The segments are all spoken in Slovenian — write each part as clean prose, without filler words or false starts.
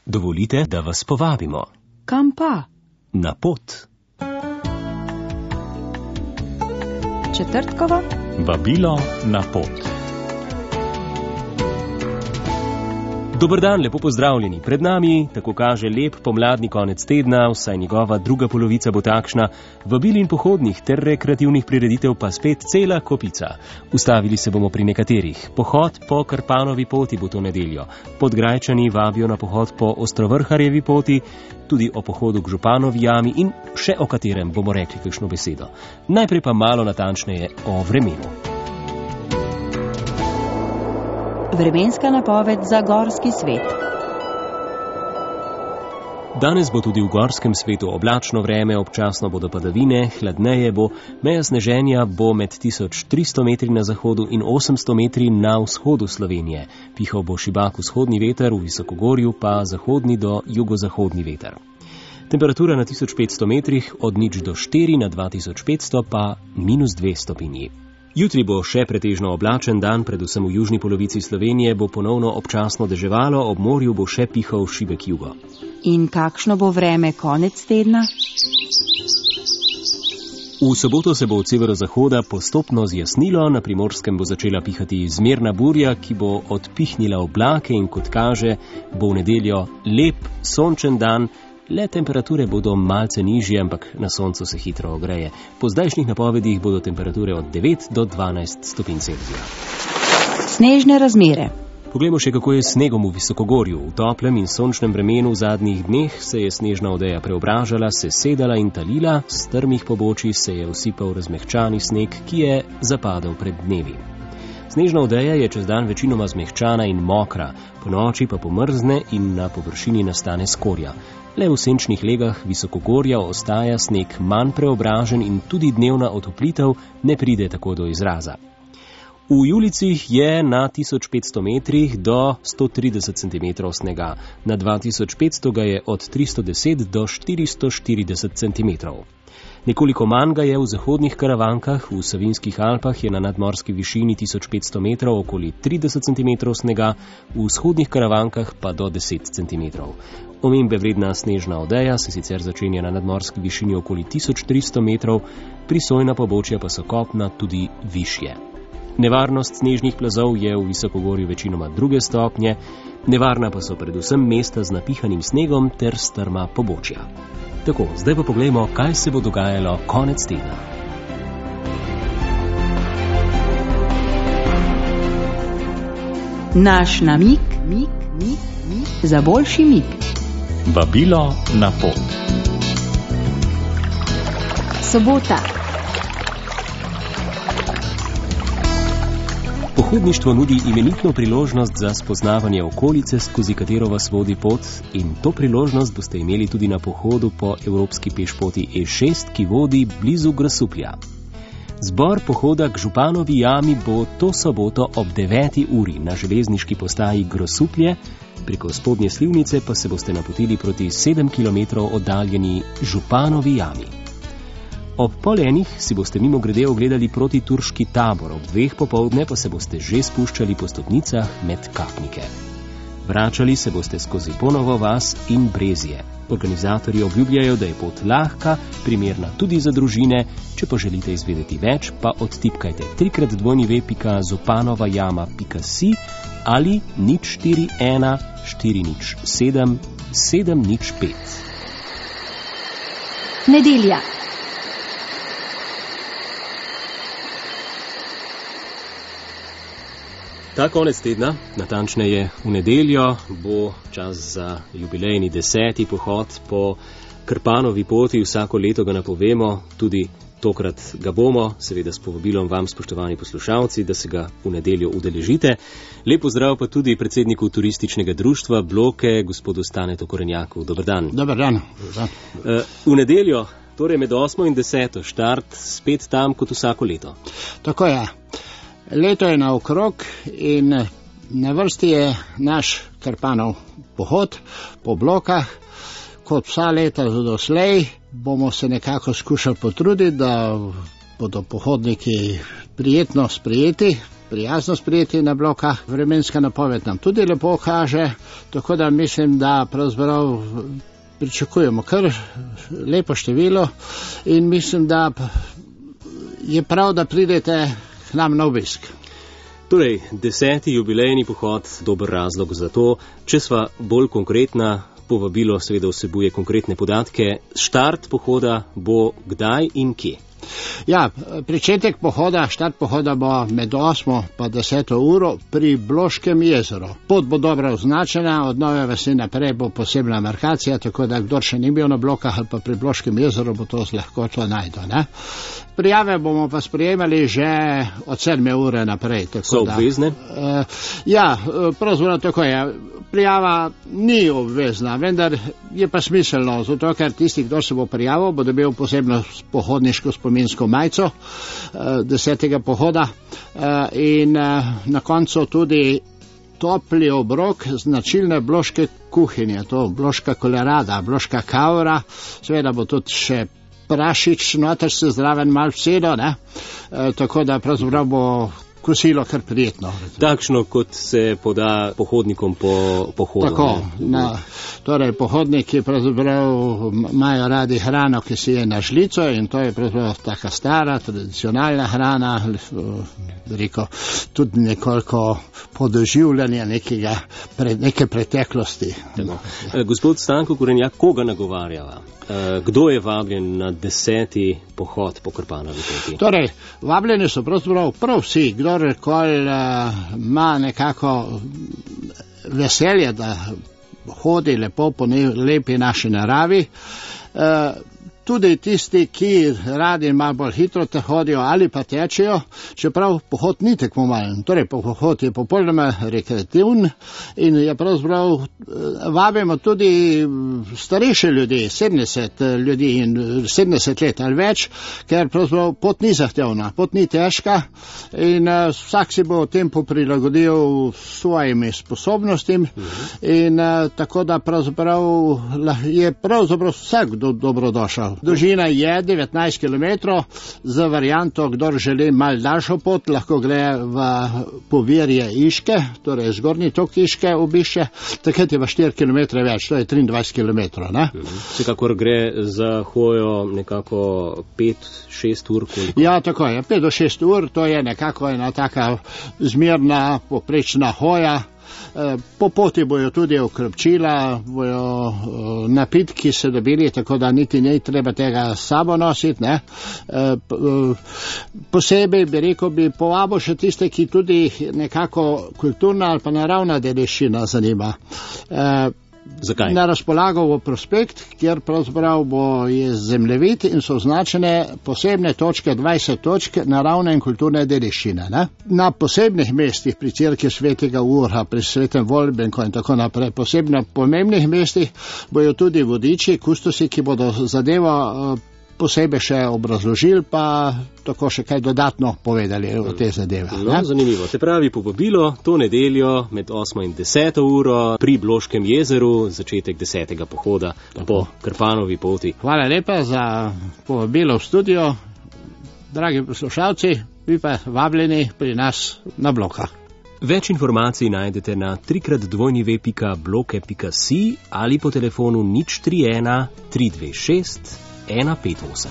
Dovolite, da vas povabimo. Kam pa? Na pot. Četrtkovo? Vabilo na pot. Dober dan, lepo pozdravljeni. Pred nami, tako kaže, lep pomladni konec tedna, vsaj njegova druga polovica bo takšna, vabil in pohodnih ter rekreativnih prireditev pa spet cela kopica. Ustavili se bomo pri nekaterih. Pohod po Krpanovi poti bo to nedeljo. Podgrajčani vabijo na pohod po Ostrovrharjevi poti, tudi o pohodu k Županovi jami in še o katerem bomo rekli kakšno besedo. Najprej pa malo natančneje o vremenu. Vremenska napoved za gorski svet. Danes bo tudi v gorskem svetu oblačno vreme, občasno bodo padavine, hladneje bo, meja sneženja bo med 1300 metri na zahodu in 800 metri na vzhodu Slovenije. Pihal bo šibak vzhodni veter, v visokogorju pa zahodni do jugozahodni veter. Temperatura na 1500 metrih od 0 do 4, na 2500 pa -2 stopinji. Jutri bo še pretežno oblačen dan, predvsem v južni polovici Slovenije bo ponovno občasno deževalo, ob morju bo še pihal šibek jugo. In kakšno bo vreme konec tedna? V soboto se bo od severozahoda postopno zjasnilo, na Primorskem bo začela pihati zmerna burja, ki bo odpihnila oblake in kot kaže, bo v nedeljo lep, sončen dan. Le temperature bodo malce nižje, ampak na soncu se hitro ogreje. Po zdajšnjih napovedih bodo temperature od 9 do 12 stopinj Celzija. Snežne razmere. Poglejmo še, kako je s snegom v visokogorju. V toplem in sončnem vremenu v zadnjih dneh se je snežna odeja preobražala, se sedala in talila, s strmih pobočij se je usipal razmehčani sneg, ki je zapadel pred dnevi. Snežna odeja je čez dan večinoma zmehčana in mokra, po noči pa pomrzne in na površini nastane skorja. Le v senčnih legah visokogorja ostaja sneg manj preobražen in tudi dnevna otoplitev ne pride tako do izraza. V Julicih je na 1500 metrih do 130 cm snega, na 2500 ga je od 310 do 440 cm. Nekoliko manj ga je v zahodnih Karavankah, v Savinjskih Alpah je na nadmorski višini 1500 metrov okoli 30 cm snega, v vzhodnih Karavankah pa do 10 cm. Omembe vredna snežna odeja se sicer začenja na nadmorski višini okoli 1300 metrov, prisojna pobočja pa so kopna tudi višje. Nevarnost snežnih plazov je v visokogorju večinoma 2 stopnje, nevarna pa so predvsem mesta z napihanim snegom ter strma pobočja. Tako, zdaj pa poglejmo, kaj se bo dogajalo konec tedna. Naš namig za boljši mig. Vabilo na pot. Sobota. Pohodništvo nudi imenitno priložnost za spoznavanje okolice, skozi katero vas vodi pot, in to priložnost boste imeli tudi na pohodu po evropski pešpoti E6, ki vodi blizu Grosuplja. Zbor pohoda k Županovi jami bo to soboto ob 9. uri na železniški postaji Grosuplje, preko Spodnje Slivnice pa se boste napotili proti 7 km oddaljeni Županovi jami. Ob 12:30 si boste mimogrede ogledali protiturški tabor, ob 2 popoldne pa se boste že spuščali po stopnicah med Kapnike. Vračali se boste skozi Ponovo vas in Brezje. Organizatorji obljubljajo, da je pot lahka, primerna tudi za družine. Če pa želite izvedeti več, pa odtipkajte 3x2.županovajama.si ali 041 407 705. Nedelja. Ta konec tedna, natančneje v nedeljo, bo čas za jubilejni 10. pohod po Krpanovi poti. Vsako leto ga napovemo, tudi tokrat ga bomo, seveda s povabilom vam, spoštovani poslušalci, da se ga v nedeljo udeležite. Lep pozdrav pa tudi predsedniku turističnega društva Bloke, gospodu Stanetu Korenjaku. Dober dan. Dober dan. V nedeljo, torej med 8. in 10. štart spet tam kot vsako leto. Tako je. Leto je naokrog in na vrsti je naš Krpanov pohod po Blokah. Kot vsa leta doslej bomo se nekako skušali potruditi, da bodo pohodniki prijetno sprejeti prijazno sprejeti na blokah. Vremenska napoved nam tudi lepo kaže, tako da mislim, da pravzaprav pričakujemo kar lepo število in mislim, da je prav, da pridete k nam na obisk. Torej, 10. jubilejni pohod, dober razlog za to. Če sva bolj konkretna, povabilo seveda vsebuje konkretne podatke. Štart pohoda bo kdaj in kje? Ja, pričetek pohoda, štart pohoda bo med 8 pa 10 uro pri Bloškem jezeru. Pot bo dobro označena, od Nove vasi naprej bo posebna markacija, tako da kdor še ni bil na blokah ali pa pri Bloškem jezeru, bo to z lahkoto najdel, ne? Prijave bomo pa sprejemali že od 7 ure naprej. So obvezne? Ja, pravzaprav tako je. Prijava ni obvezna, vendar je pa smiselno, zato ker tisti, kdo se bo prijavil, bo dobil posebno pohodniško spominsko majico 10. pohoda in na koncu tudi topli obrok značilne bloške kuhinje, to bloška kolerada, bloška kavra, seveda bo tudi še prašič, noter se zraven malo vsedo, ne? Tako da pravzaprav bo kosilo kar prijetno. Takšno, kot se poda pohodnikom po pohodu. Tako, torej pohodniki pravzaprav imajo radi hrano, ki si je na žlico in to je pravzaprav taka stara, tradicionalna hrana, rekel, tudi nekoliko podoživljanja neke preteklosti. Gospod Stanko Korenjak, koga nagovarjava? Kdo je vabljen na 10. pohod po Krpanovi poti? Torej, vabljeni so pravzaprav prav vsi, kdorkoli ima nekako veselje, da hodi lepo po lepi naši naravi. Tudi tisti, ki radi malo bolj hitro te hodijo ali pa tečejo, čeprav pohod ni tekmovalen. Torej, pohod je popolnoma rekreativen in je pravzaprav vabimo tudi starejše ljudi, 70 ljudi in 70 let ali več, ker pravzaprav pot ni zahtevna, pot ni težka in vsak si bo v tempu prilagodil svojimi sposobnostim in tako da je pravzaprav vsak dobrodošel. Dolžina je 19 km, za varianto, kdor želi malo daljšo pot, lahko gre v povirje Iške, torej zgornji tok Iške obišče, takrat je pa 4 km več, to je 23 km. Ne? Vsekakor gre za hojo nekako 5-6 ur. Koliko? Ja, tako je, 5 do 6 ur, to je nekako ena taka zmerna, poprečna hoja. Po poti bojo tudi okrepčila, bojo napitki se dobili, tako da niti ne treba tega s sabo nositi. Ne? Posebej bi povabil še tiste, ki tudi nekako kulturna ali pa naravna dediščina zanima. Zakaj? Na razpolago bo prospekt, kjer pravzaprav je zemljevid in so označene posebne točke, 20 točk naravne in kulturne dediščine. Ne? Na posebnih mestih, pri cerkvi Svetega Urha, pri Svetem Volbenku in tako naprej, posebno pomembnih mestih bojo tudi vodiči, kustosi, ki bodo zadevo posebej še obrazložili, pa tako še kaj dodatno povedali o te zadeve. No, zanimivo. Se pravi, povabilo to nedeljo med 8 in 10 uro pri Bloškem jezeru, začetek 10. pohoda po Krpanovi poti. Hvala lepa za povabilo v studio. Dragi poslušalci, vi pa vabljeni pri nas na blokah. Več informacij najdete na www.bloke.si ali po telefonu 031 326 158.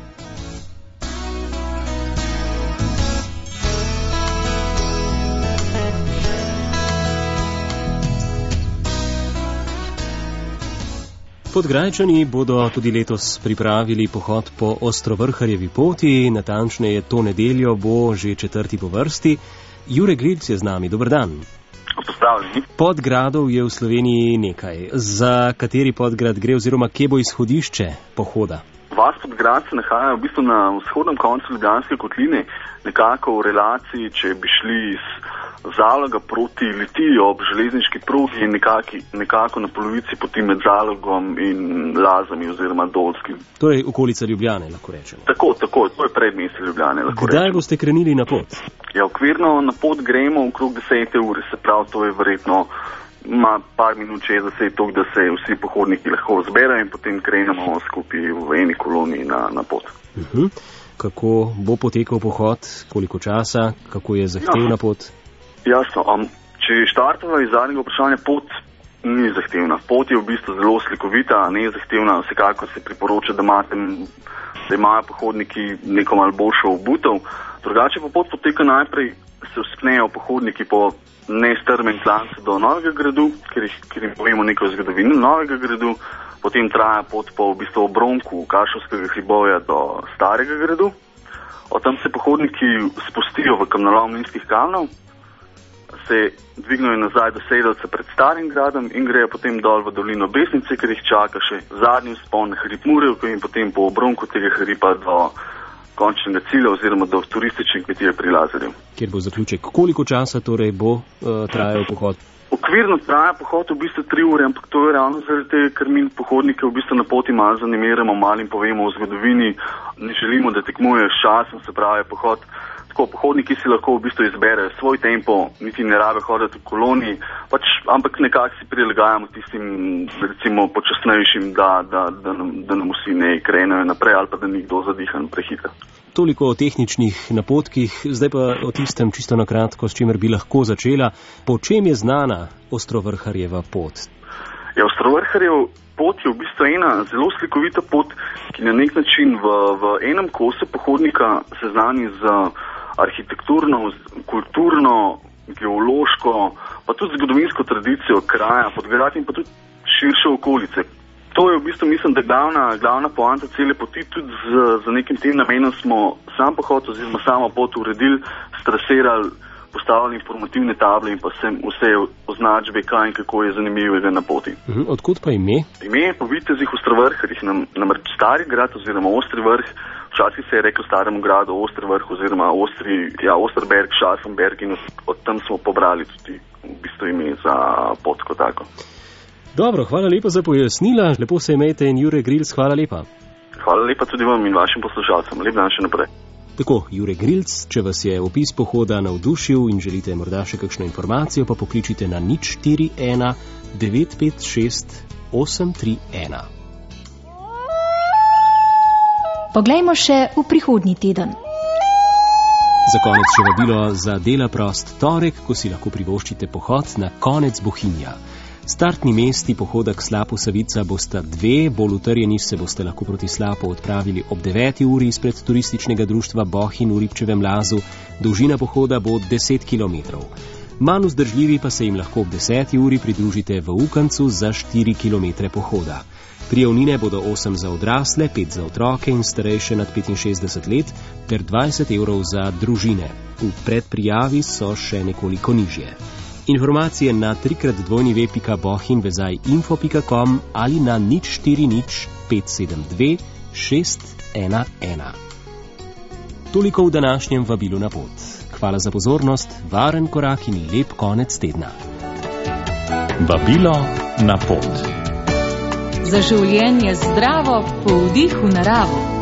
Podgrajčani bodo tudi letos pripravili pohod po Ostrovrharjevi poti, natančneje to nedeljo bo že 4. po vrsti. Jure Grilc je z nami, dober dan. Pozdravljeni. Podgradov je v Sloveniji nekaj. Za kateri podgrad gre oziroma kje bo izhodišče pohoda? Vas Podgrad se nahaja v bistvu na vzhodnem koncu Ljubljanske kotline, nekako v relaciji, če bi šli iz Zaloga proti Litiji ob železniški progi in nekako na polovici poti med Zalogom in Lazami oziroma Dolskim. Torej okolica Ljubljane, lahko rečemo. Tako, to je predmestje Ljubljane, lahko rečemo. Kdaj boste krenili na pot? Ja, okvirno na pot gremo okrog 10. ure, se pravi, to je verjetno ima par minut čez, da se je to, da se vsi pohodniki lahko zberajo in potem krenemo skupaj v eni koloniji na pot. Kako bo potekal pohod, koliko časa, kako je zahtevna pot? Jasno, če štartamo iz zadnjega vprašanja, pot ni zahtevna. Pot je v bistvu zelo slikovita, ne zahtevna, vsekakor se priporoča, da imajo pohodniki neko malo boljšo obutev. Drugače pa pot poteka najprej, se vzpnejo pohodniki po nestrmem klancu do Novega gradu, ker jim povemo neko zgodovino Novega gradu, potem traja pot po v bistvu obronku Kašovskega hribovja do Starega gradu. Od tam se pohodniki spustijo v kamnolom Mlinskih kamnov, se dvignajo nazaj do Sedovca pred Starim gradom in grejo potem dol v dolino Besnice, ker jih čaka še zadnji vzpon na hrib Murevko in potem po obronku tega hriba do končnega cilja oziroma do turistične kmetije pri Lazarju. Kjer bo zaključek? Koliko časa torej bo trajal pohod? Okvirno traja pohod v bistvu 3 ure, ampak to je ravno zaradi tega, ker mi pohodnike v bistvu na poti malo zanimiramo, malo jim povemo o zgodovini, ne želimo, da tekmujejo s časom, se pravi pohod. Tako pohodniki si lahko v bistvu izberejo svoj tempo, niti ne rabe hoditi v koloniji, ampak nekako si prilagajamo tistim, recimo, počasnejšim, da nam vsi ne krenejo naprej ali pa da ni kdo zadihan prehiter. Toliko o tehničnih napotkih, zdaj pa o tistem čisto na kratko, s čimer bi lahko začela. Po čem je znana Ostrovrharjeva pot? Ostrovrharjev pot je v bistvu ena zelo slikovita pot, ki na nek način v enem kosu pohodnika seznani z arhitekturno, kulturno, geološko, pa tudi zgodovinsko tradicijo kraja, Podgrad in pa tudi širše okolice. To je v bistvu, mislim, da glavna poanta cele poti, tudi z nekim tem namenom smo sam pohod oziroma samo pot uredili, strasirali, postavili informativne table in pa vse označbe, kaj in kako je zanimivega na poti. Odkud pa ime? Ime je po vitezih Ostrovrharjih, namreč Stari grad oziroma Ostri vrh. Včasih se je reklo Staremu gradu Ostri vrh oziroma Osterberg, Scharfenberg in od tam smo pobrali tudi v bistvu ime za pot kot tako. Dobro, hvala lepa za pojasnila. Lepo se imejte in Jure Grilc, hvala lepa. Hvala lepa tudi vam in vašim poslušalcem. Lep dan še naprej. Tako, Jure Grilc, če vas je opis pohoda navdušil in želite morda še kakšno informacijo, pa pokličite na 041 956 831. Poglejmo še v prihodnji teden. Za konec še vabilo za dela prost torek, ko si lahko privoščite pohod na konec Bohinja. Startni mesti pohoda k slapu Savica bosta 2, bolj utrjeni se boste lahko proti slapu odpravili ob 9. uri izpred turističnega društva Bohinj v Ribčevem lazu, dolžina pohoda bo 10 km. Manj vzdržljivi pa se jim lahko ob 10. uri pridružite v Ukancu za 4 km pohoda. Prijavnine bodo 8 za odrasle, 5 za otroke in starejše nad 65 let ter 20 € za družine. V predprijavi so še nekoliko nižje. Informacije na www.bohinj-info.com ali na 040 572 611. Toliko v današnjem vabilu na pot. Hvala za pozornost, varen korak in lep konec tedna. Vabilo na pot. Za življenje zdravo, po vdihu naravo.